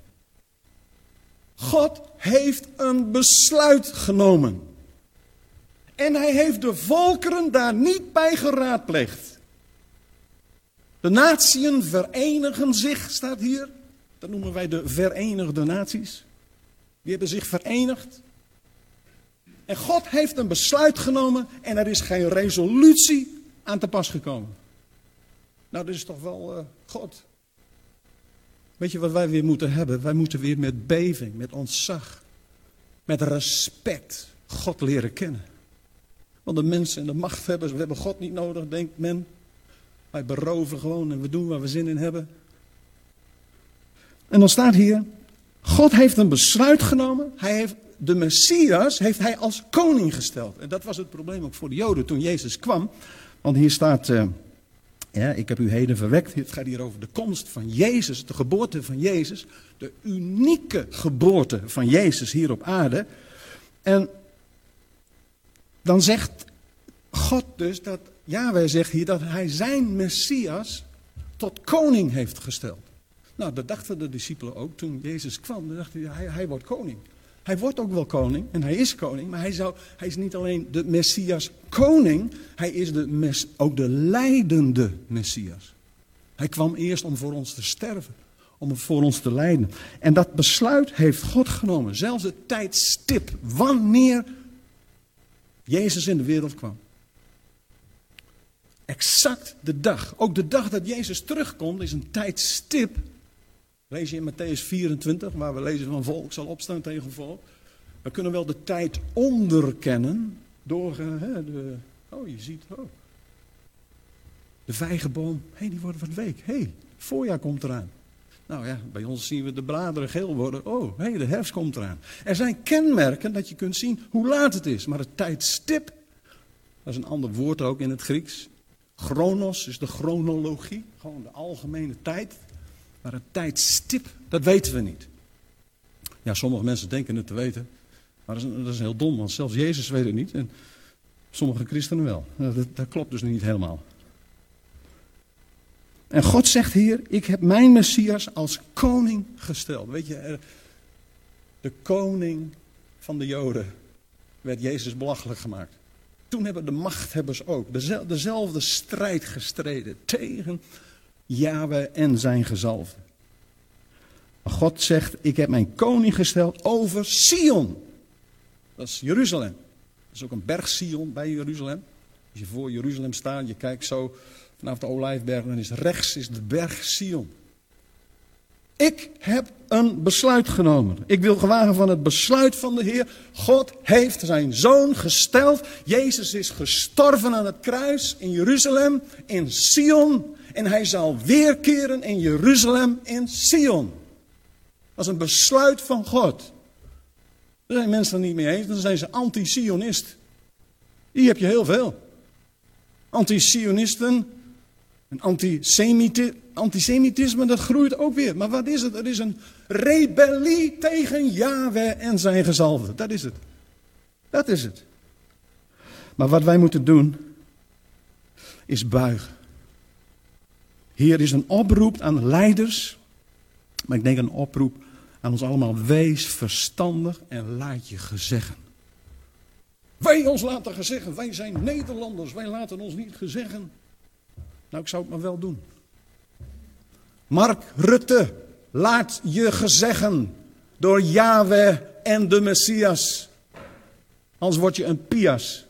God heeft een besluit genomen. En hij heeft de volkeren daar niet bij geraadpleegd. De natieën verenigen zich, staat hier. Dat noemen wij de Verenigde Naties. Die hebben zich verenigd. En God heeft een besluit genomen en er is geen resolutie aan te pas gekomen. Nou, dat is toch wel God. Weet je wat wij weer moeten hebben? Wij moeten weer met beving, met ontzag met respect God leren kennen. Want de mensen en de machthebbers, we hebben God niet nodig, denkt men. Wij beroven gewoon en we doen waar we zin in hebben. En dan staat hier, God heeft een besluit genomen. De Messias heeft hij als koning gesteld. En dat was het probleem ook voor de Joden toen Jezus kwam. Want hier staat, ik heb u heden verwekt. Het gaat hier over de komst van Jezus, de geboorte van Jezus. De unieke geboorte van Jezus hier op aarde. En dan zegt God dus dat, Yahweh zegt hier dat hij zijn Messias tot koning heeft gesteld. Nou, dat dachten de discipelen ook toen Jezus kwam. Dan dachten hij wordt koning. Hij wordt ook wel koning en hij is koning, maar hij is niet alleen de Messias koning, hij is ook de leidende Messias. Hij kwam eerst om voor ons te sterven, om voor ons te lijden. En dat besluit heeft God genomen, zelfs het tijdstip wanneer Jezus in de wereld kwam. Exact de dag, ook de dag dat Jezus terugkomt is een tijdstip. Lees je in Matthäus 24, waar we lezen van volk zal opstaan tegen volk. We kunnen wel de tijd onderkennen door, je ziet, de vijgenboom, die wordt wat week. Voorjaar komt eraan. Nou ja, bij ons zien we de bladeren geel worden. De herfst komt eraan. Er zijn kenmerken dat je kunt zien hoe laat het is. Maar het tijdstip, dat is een ander woord ook in het Grieks. Chronos is de chronologie, gewoon de algemene tijd. Maar het tijdstip, dat weten we niet. Ja, sommige mensen denken het te weten. Maar dat is heel dom, want zelfs Jezus weet het niet. En sommige christenen wel. Dat klopt dus niet helemaal. En God zegt hier, ik heb mijn Messias als koning gesteld. Weet je, de koning van de Joden werd Jezus belachelijk gemaakt. Toen hebben de machthebbers ook dezelfde strijd gestreden tegen Yahweh en zijn gezalfde. God zegt, ik heb mijn koning gesteld over Sion. Dat is Jeruzalem. Dat is ook een berg Sion bij Jeruzalem. Als je voor Jeruzalem staat, je kijkt zo vanaf de Olijfberg, dan is rechts de berg Sion. Ik heb een besluit genomen. Ik wil gewagen van het besluit van de Heer. God heeft zijn zoon gesteld. Jezus is gestorven aan het kruis in Jeruzalem, in Sion. En hij zal weerkeren in Jeruzalem, in Sion. Dat is een besluit van God. Daar zijn mensen het niet mee eens. Dan zijn ze anti-Sionist. Die heb je heel veel. Anti-Sionisten. En antisemitisme, dat groeit ook weer. Maar wat is het? Er is een rebellie tegen Yahweh en zijn gezalfde. Dat is het. Dat is het. Maar wat wij moeten doen, is buigen. Hier is een oproep aan leiders. Maar ik denk een oproep aan ons allemaal. Wees verstandig en laat je gezeggen. Wij ons laten gezeggen. Wij zijn Nederlanders. Wij laten ons niet gezeggen. Nou, ik zou het maar wel doen. Mark Rutte, laat je gezeggen door Yahweh en de Messias. Anders word je een pias.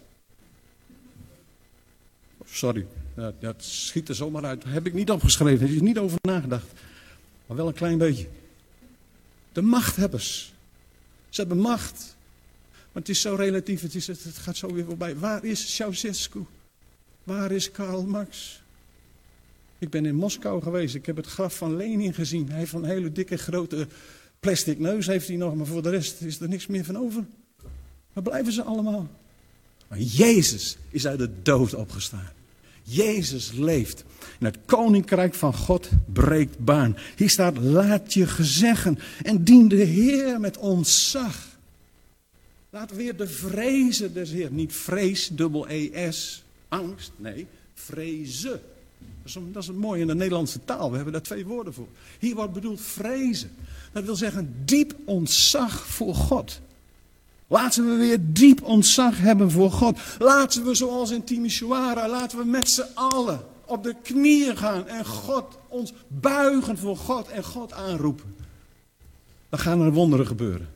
Sorry, dat schiet er zomaar uit. Dat heb ik niet opgeschreven, daar is niet over nagedacht. Maar wel een klein beetje. De machthebbers. Ze hebben macht. Maar het is zo relatief, het gaat zo weer voorbij. Waar is Ceausescu? Waar is Karl Marx? Ik ben in Moskou geweest, ik heb het graf van Lenin gezien. Hij heeft een hele dikke grote plastic neus heeft hij nog, maar voor de rest is er niks meer van over. Waar blijven ze allemaal? Maar Jezus is uit de dood opgestaan. Jezus leeft. En het koninkrijk van God breekt baan. Hier staat, laat je gezeggen en dien de Heer met ontzag. Laat weer de vrezen des Heer. Niet vrees, dubbel E-S, angst. Nee, vrezen. Dat is het mooie in de Nederlandse taal. We hebben daar 2 woorden voor. Hier wordt bedoeld vrezen. Dat wil zeggen diep ontzag voor God. Laten we weer diep ontzag hebben voor God. Laten we zoals in Timisoara, laten we met z'n allen op de knieën gaan. En God ons buigen voor God en God aanroepen. Dan gaan er wonderen gebeuren.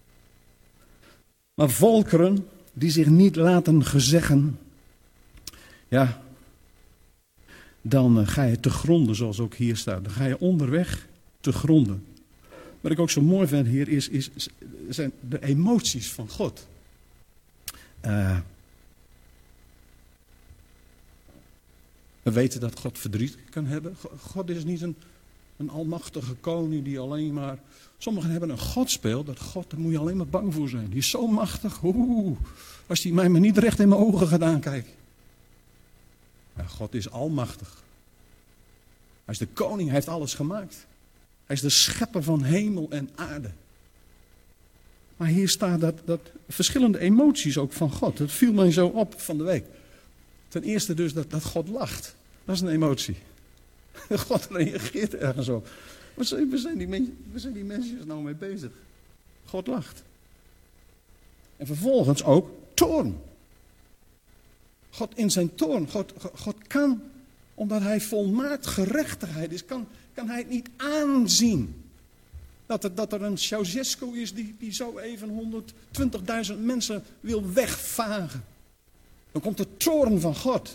Maar volkeren die zich niet laten gezeggen, ja, dan ga je te gronden zoals ook hier staat. Dan ga je onderweg te gronden. wat ik ook zo mooi vind hier zijn de emoties van God. We weten dat God verdriet kan hebben. God is niet een almachtige koning die alleen maar... Sommigen hebben een godsbeeld, dat God, daar moet je alleen maar bang voor zijn. Die is zo machtig, als hij mij maar niet recht in mijn ogen gaat aankijken. Ja, God is almachtig. Hij is de koning, hij heeft alles gemaakt. Hij is de schepper van hemel en aarde. Maar hier staat dat verschillende emoties ook van God. Dat viel mij zo op van de week. Ten eerste dus dat God lacht. Dat is een emotie. God reageert ergens op. Waar zijn die mensen nou mee bezig? God lacht. En vervolgens ook toorn. God in zijn toorn. God kan, omdat hij volmaakt gerechtigheid is, kan hij het niet aanzien. Dat er een Ceausescu is die zo even 120.000 mensen wil wegvagen. Dan komt de toorn van God.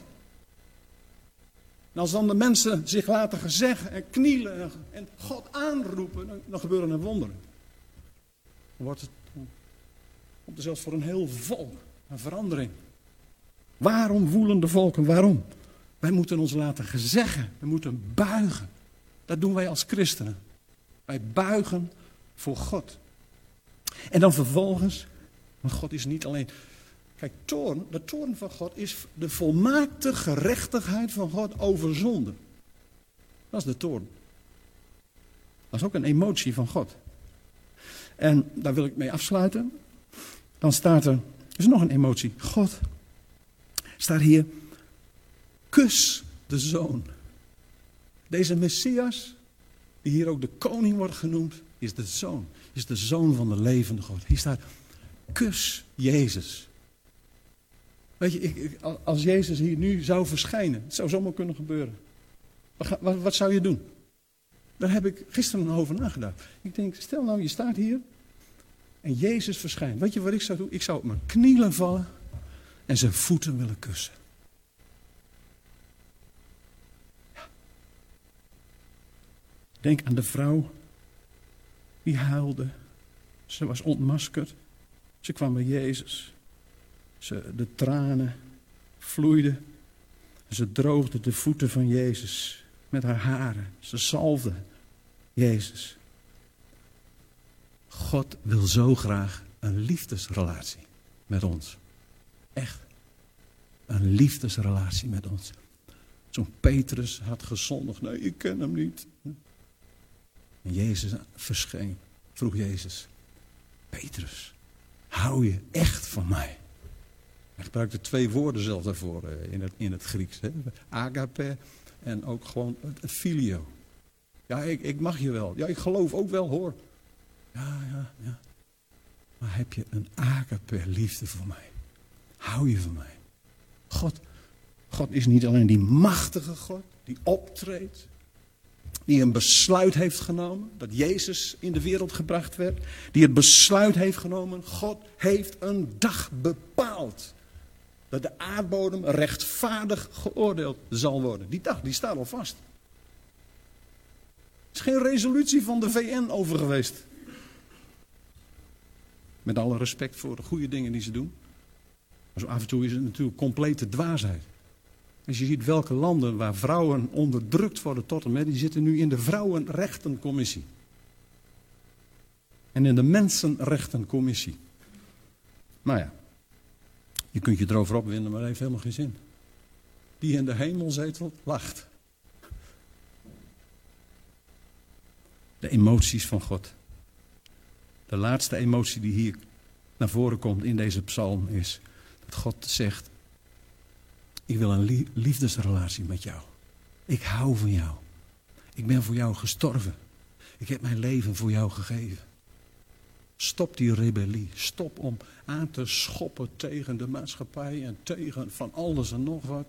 En als dan de mensen zich laten gezeggen en knielen en God aanroepen, dan gebeuren er wonderen. Dan komt er zelfs voor een heel volk een verandering. Waarom woelen de volken? Waarom? Wij moeten ons laten gezeggen. We moeten buigen. Dat doen wij als christenen. Wij buigen voor God. En dan vervolgens, want God is niet alleen... Kijk, de toorn van God is de volmaakte gerechtigheid van God over zonde. Dat is de toorn. Dat is ook een emotie van God. En daar wil ik mee afsluiten. Dan staat er is nog een emotie. God staat hier, kus de zoon. Deze Messias, die hier ook de koning wordt genoemd, is de zoon. Is de zoon van de levende God. Hier staat, kus Jezus. Weet je, als Jezus hier nu zou verschijnen, het zou zomaar kunnen gebeuren. Wat zou je doen? Daar heb ik gisteren over nagedacht. Ik denk, stel nou, je staat hier en Jezus verschijnt. Weet je wat ik zou doen? Ik zou op mijn knieën vallen en zijn voeten willen kussen. Ja. Denk aan de vrouw die huilde. Ze was ontmaskerd. Ze kwam bij Jezus. De tranen vloeiden. Ze droogde de voeten van Jezus met haar haren. Ze zalfde Jezus. God wil zo graag een liefdesrelatie met ons. Echt. Een liefdesrelatie met ons. Zo'n Petrus had gezondigd. Nee, ik ken hem niet. En Jezus verscheen. Vroeg Jezus. Petrus, hou je echt van mij? Hij gebruikte 2 woorden zelfs daarvoor in het Grieks. Hè? Agape en ook gewoon het filio. Ja, ik mag je wel. Ja, ik geloof ook wel hoor. Ja. Maar heb je een agape liefde voor mij? Hou je van mij? God is niet alleen die machtige God die optreedt. Die een besluit heeft genomen. Dat Jezus in de wereld gebracht werd. Die het besluit heeft genomen. God heeft een dag bepaald. Dat de aardbodem rechtvaardig geoordeeld zal worden. Die dag, die staat al vast. Er is geen resolutie van de VN over geweest. Met alle respect voor de goede dingen die ze doen. Maar zo af en toe is het natuurlijk complete dwaasheid. Als je ziet welke landen waar vrouwen onderdrukt worden tot en met, die zitten nu in de Vrouwenrechtencommissie. En in de Mensenrechtencommissie. Nou ja, je kunt je erover opwinden, maar dat heeft helemaal geen zin. Die in de hemel zetelt, lacht. De emoties van God. De laatste emotie die hier naar voren komt in deze psalm is dat God zegt, ik wil een liefdesrelatie met jou. Ik hou van jou. Ik ben voor jou gestorven. Ik heb mijn leven voor jou gegeven. Stop die rebellie. Stop om aan te schoppen tegen de maatschappij en tegen van alles en nog wat.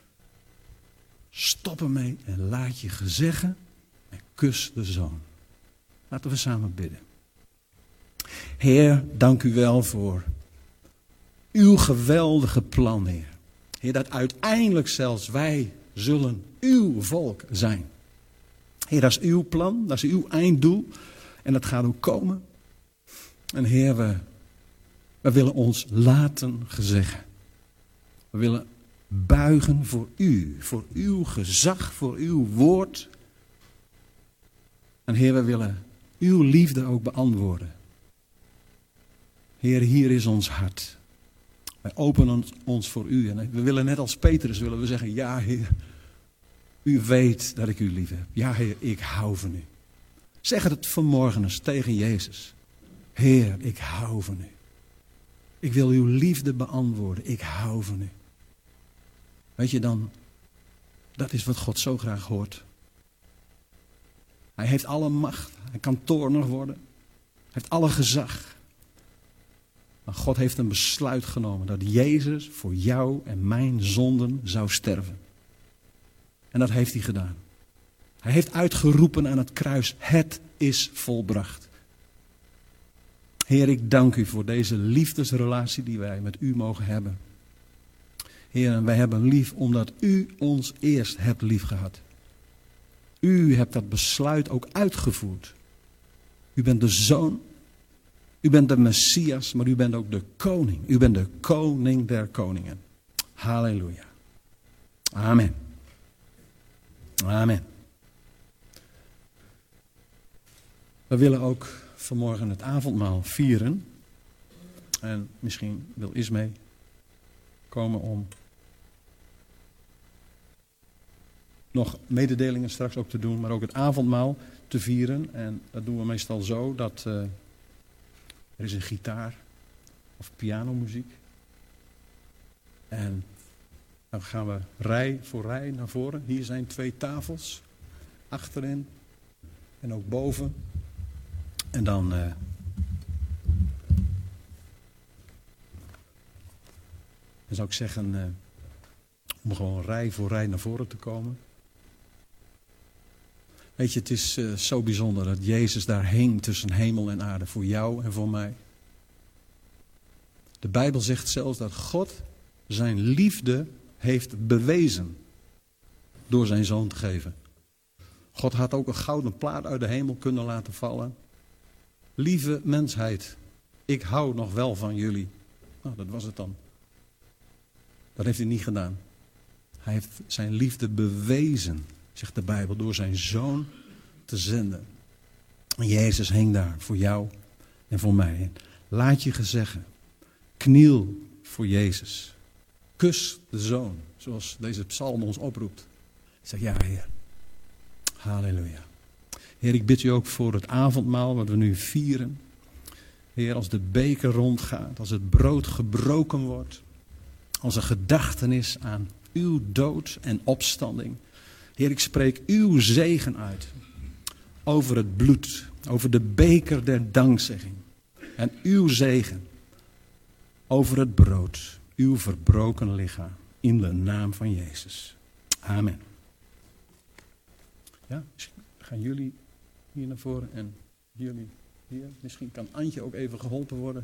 Stop ermee en laat je gezeggen en kus de zoon. Laten we samen bidden. Heer, dank u wel voor uw geweldige plan, Heer. Heer, dat uiteindelijk zelfs wij zullen uw volk zijn. Heer, dat is uw plan, dat is uw einddoel. En dat gaat ook komen. En Heer, we willen ons laten gezeggen. We willen buigen voor u, voor uw gezag, voor uw woord. En Heer, we willen uw liefde ook beantwoorden. Heer, hier is ons hart. Wij openen ons voor u. En we willen net als Petrus willen we zeggen, ja Heer, u weet dat ik u lief heb. Ja Heer, ik hou van u. Zeg het vanmorgen eens tegen Jezus. Heer, ik hou van u. Ik wil uw liefde beantwoorden. Ik hou van u. Weet je dan, dat is wat God zo graag hoort. Hij heeft alle macht. Hij kan toornig worden. Hij heeft alle gezag. Maar God heeft een besluit genomen dat Jezus voor jou en mijn zonden zou sterven. En dat heeft hij gedaan. Hij heeft uitgeroepen aan het kruis, het is volbracht. Heer, ik dank u voor deze liefdesrelatie die wij met u mogen hebben. Heer, en wij hebben lief omdat u ons eerst hebt liefgehad. U hebt dat besluit ook uitgevoerd. U bent de Zoon, u bent de Messias, maar u bent ook de koning. U bent de koning der koningen. Halleluja. Amen. Amen. We willen ook vanmorgen het avondmaal vieren. En misschien wil Ismee komen om nog mededelingen straks ook te doen, maar ook het avondmaal te vieren. En dat doen we meestal zo dat er is een gitaar of pianomuziek. En dan gaan we rij voor rij naar voren. Hier zijn 2 tafels, achterin en ook boven. En dan zou ik zeggen om gewoon rij voor rij naar voren te komen. Weet je, het is zo bijzonder dat Jezus daar hing tussen hemel en aarde voor jou en voor mij. De Bijbel zegt zelfs dat God zijn liefde heeft bewezen door zijn zoon te geven. God had ook een gouden plaat uit de hemel kunnen laten vallen. Lieve mensheid, ik hou nog wel van jullie. Nou, dat was het dan. Dat heeft hij niet gedaan. Hij heeft zijn liefde bewezen, zegt de Bijbel, door zijn zoon te zenden. En Jezus hing daar voor jou en voor mij. Laat je gezeggen, kniel voor Jezus. Kus de zoon, zoals deze psalm ons oproept. Zeg ja, Heer. Halleluja. Heer, ik bid u ook voor het avondmaal wat we nu vieren. Heer, als de beker rondgaat, als het brood gebroken wordt, als een gedachtenis aan uw dood en opstanding. Heer, ik spreek uw zegen uit over het bloed, over de beker der dankzegging. En uw zegen over het brood, uw verbroken lichaam, in de naam van Jezus. Amen. Ja, misschien gaan jullie hier naar voren en jullie hier. Misschien kan Antje ook even geholpen worden.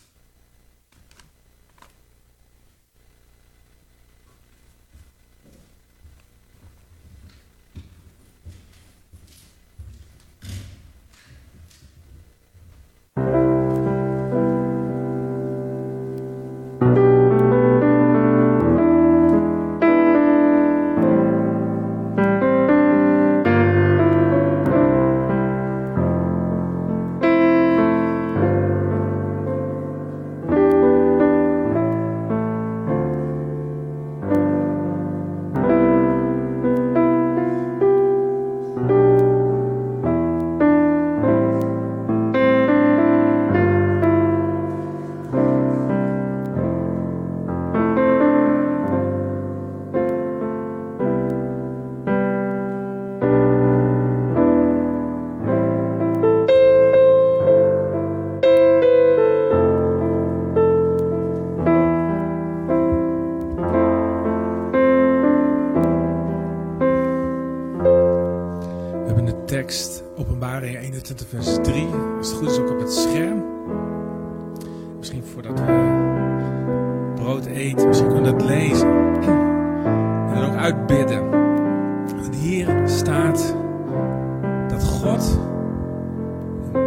Openbaring 21 vers 3. Als het goed is ook op het scherm. Misschien voordat we brood eten. Misschien kunnen we dat lezen. En dan ook uitbidden. Want hier staat dat God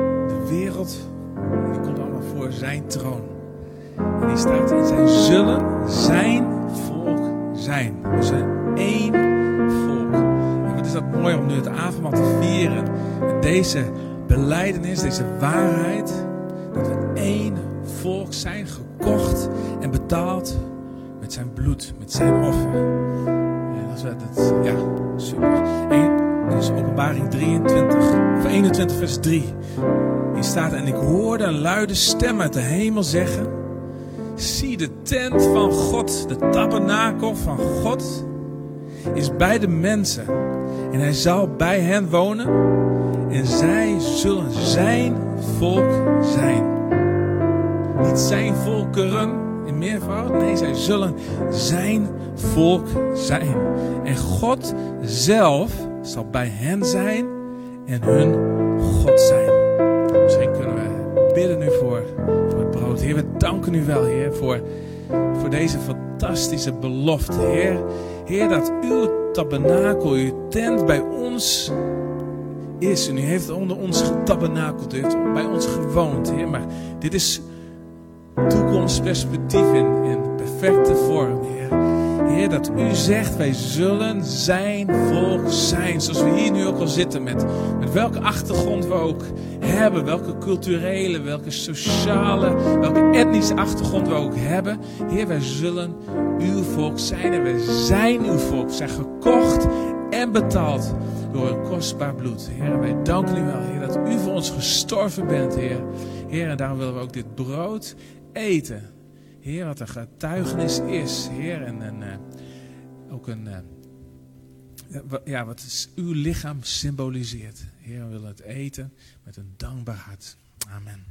wereld, die komt allemaal voor zijn troon. En die staat in, zij zullen zijn volk zijn. We zijn één volk. En wat is dat mooi om nu het avondmaal te vieren. Met deze belijdenis, deze waarheid. Dat we één volk zijn, gekocht en betaald met zijn bloed, met zijn offer. En ja, super. En dus Openbaring 21 vers 3. Hier staat, en ik hoorde een luide stem uit de hemel zeggen: zie, de tent van God, de tabernakel van God, is bij de mensen. En hij zal bij hen wonen. En zij zullen zijn volk zijn. Niet zijn volkeren in meervoud. Nee, zij zullen zijn volk zijn. En God zelf zal bij hen zijn en hun God zijn. Misschien kunnen we bidden nu voor het brood. Heer, we danken u wel, Heer, voor deze fantastische belofte. Heer, dat uw tabernakel, uw tent bij ons is. En u heeft onder ons getabernakeld. U heeft bij ons gewoond, Heer. Maar dit is toekomstperspectief in perfecte vorm, Heer. Heer, dat u zegt, wij zullen zijn volk zijn. Zoals we hier nu ook al zitten, met welke achtergrond we ook hebben. Welke culturele, welke sociale, welke etnische achtergrond we ook hebben. Heer, wij zullen uw volk zijn. En wij zijn uw volk. We zijn gekocht en betaald door een kostbaar bloed. Heer, wij danken u wel, Heer, dat u voor ons gestorven bent, Heer. Heer, en daarom willen we ook dit brood eten. Heer, wat een getuigenis is, Heer, en ook wat uw lichaam symboliseert. Heer, we willen het eten met een dankbaar hart. Amen.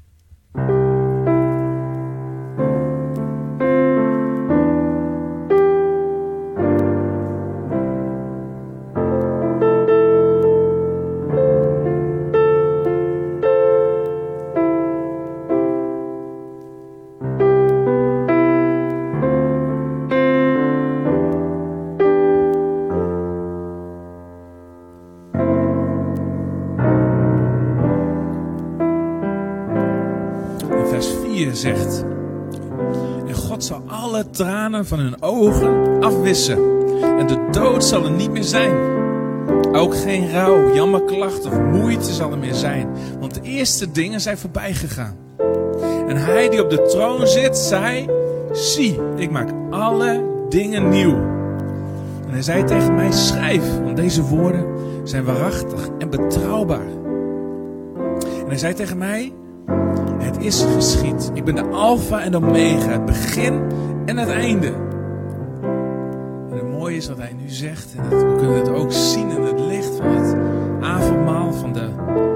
Zegt: en God zal alle tranen van hun ogen afwissen en de dood zal er niet meer zijn. Ook geen rouw, jammerklacht of moeite zal er meer zijn, want de eerste dingen zijn voorbij gegaan. En hij die op de troon zit, zei: zie, ik maak alle dingen nieuw. En hij zei tegen mij: schrijf, want deze woorden zijn waarachtig en betrouwbaar. En hij zei tegen mij: het is geschied. Ik ben de Alpha en de Omega, het begin en het einde. En het mooie is wat hij nu zegt, en we kunnen het ook zien in het licht van het avondmaal, van de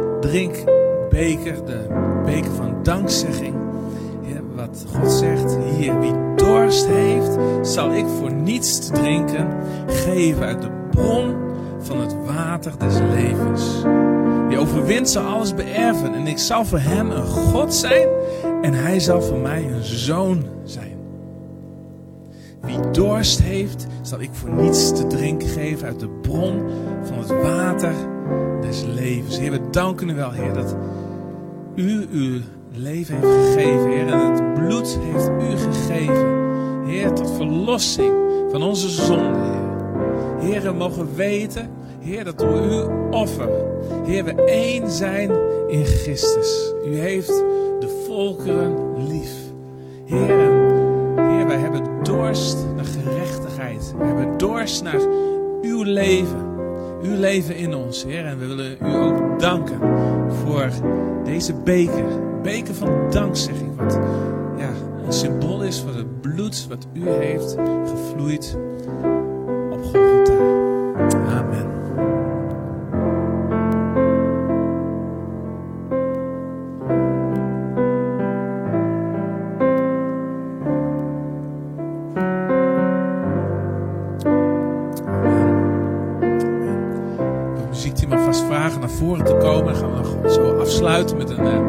drinkbeker, de beker van dankzegging. Ja, wat God zegt, hier, wie dorst heeft, zal ik voor niets te drinken geven uit de bron van het water des levens. Die overwint zal alles beërven. En ik zal voor hem een God zijn. En hij zal voor mij een zoon zijn. Wie dorst heeft, zal ik voor niets te drinken geven uit de bron van het water des levens. Heer, we danken u wel, Heer, dat u uw leven heeft gegeven, Heer. En het bloed heeft u gegeven, Heer, tot verlossing van onze zonde, Heer. Heer, we mogen weten, Heer, dat door uw offer, Heer, we één zijn in Christus. U heeft de volkeren lief. Heer, wij hebben dorst naar gerechtigheid. We hebben dorst naar uw leven. Uw leven in ons, Heer. En we willen u ook danken voor deze beker. Beker van dankzegging. Wat een symbool is van het bloed wat u heeft gevloeid op Golgotha. Amen. Naar voren te komen. Dan gaan we nog zo afsluiten met een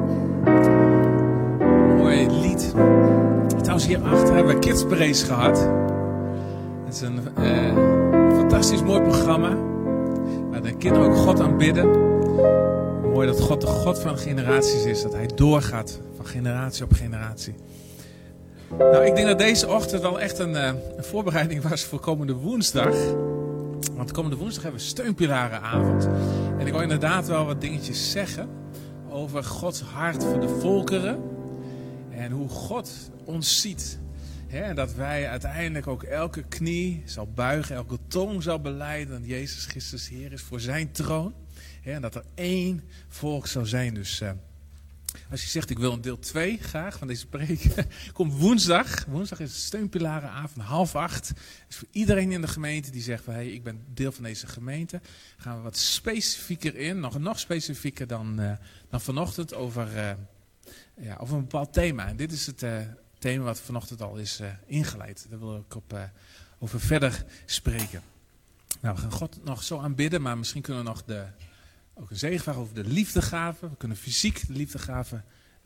mooi lied. Trouwens, hierachter hebben we Kids Praise gehad. Het is een fantastisch mooi programma waar de kinderen ook God aanbidden. Mooi dat God de God van generaties is. Dat hij doorgaat van generatie op generatie. Nou, ik denk dat deze ochtend wel echt een voorbereiding was voor komende woensdag. Want komende woensdag hebben we steunpilarenavond. En ik wil inderdaad wel wat dingetjes zeggen over Gods hart voor de volkeren. En hoe God ons ziet. En dat wij uiteindelijk ook elke knie zal buigen, elke tong zal belijden dat Jezus Christus Heer is voor zijn troon. En dat er één volk zou zijn. Dus als je zegt ik wil een deel 2 graag van deze preek. Kom woensdag. Woensdag is het steunpilarenavond 7:30. Dus voor iedereen in de gemeente die zegt van hey, ik ben deel van deze gemeente. Gaan we wat specifieker in. Nog specifieker dan vanochtend over een bepaald thema. En dit is het thema wat vanochtend al is ingeleid. Daar wil ik over verder spreken. Nou, we gaan God nog zo aanbidden. Maar misschien kunnen we nog ook een zegen vragen over de liefdegave. We kunnen fysiek de liefdegave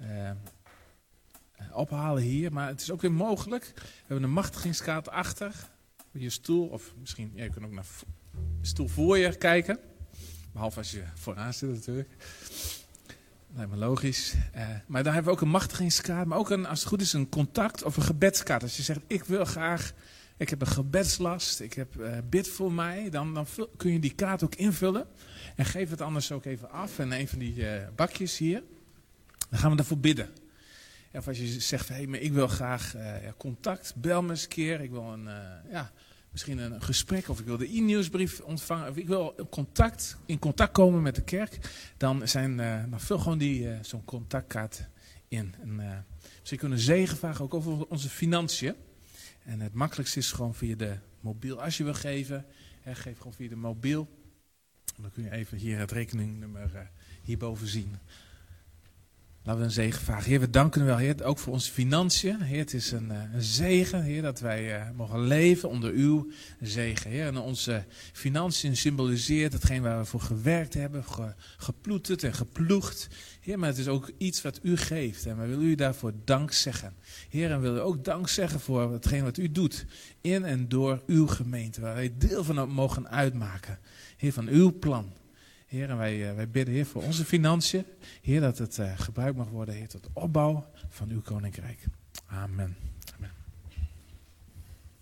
ophalen hier. Maar het is ook weer mogelijk. We hebben een machtigingskaart achter je stoel. Of misschien, je kunt ook naar de stoel voor je kijken. Behalve als je vooraan zit natuurlijk. Lijkt me logisch. Maar daar hebben we ook een machtigingskaart. Maar ook als het goed is een contact of een gebedskaart. Als je zegt ik wil graag... Ik heb een gebedslast, ik heb bid voor mij. Dan kun je die kaart ook invullen. En geef het anders ook even af. En een van die bakjes hier. Dan gaan we daarvoor bidden. Of als je zegt, hey, maar ik wil graag contact. Bel me eens een keer. Ik wil misschien een gesprek. Of ik wil de e-nieuwsbrief ontvangen. Of ik wil in contact komen met de kerk. Dan vul gewoon zo'n contactkaart in. En, misschien kunnen we zegen vragen ook over onze financiën. En het makkelijkste is gewoon via de mobiel. Als je wil geven, geef gewoon via de mobiel. En dan kun je even hier het rekeningnummer hierboven zien. Laten we een zegen vragen. Heer, we danken u wel, Heer, ook voor onze financiën. Heer, het is een zegen, Heer, dat wij mogen leven onder uw zegen. Heer, en onze financiën symboliseert hetgeen waar we voor gewerkt hebben, geploeterd en geploegd. Heer, maar het is ook iets wat u geeft. En we willen u daarvoor dank zeggen. Heer, en we willen ook dank zeggen voor hetgeen wat u doet in en door uw gemeente. Waar wij deel van mogen uitmaken. Heer, van uw plan. Heer, en wij bidden, Heer, voor onze financiën. Heer, dat het gebruikt mag worden, Heer, tot opbouw van uw koninkrijk. Amen.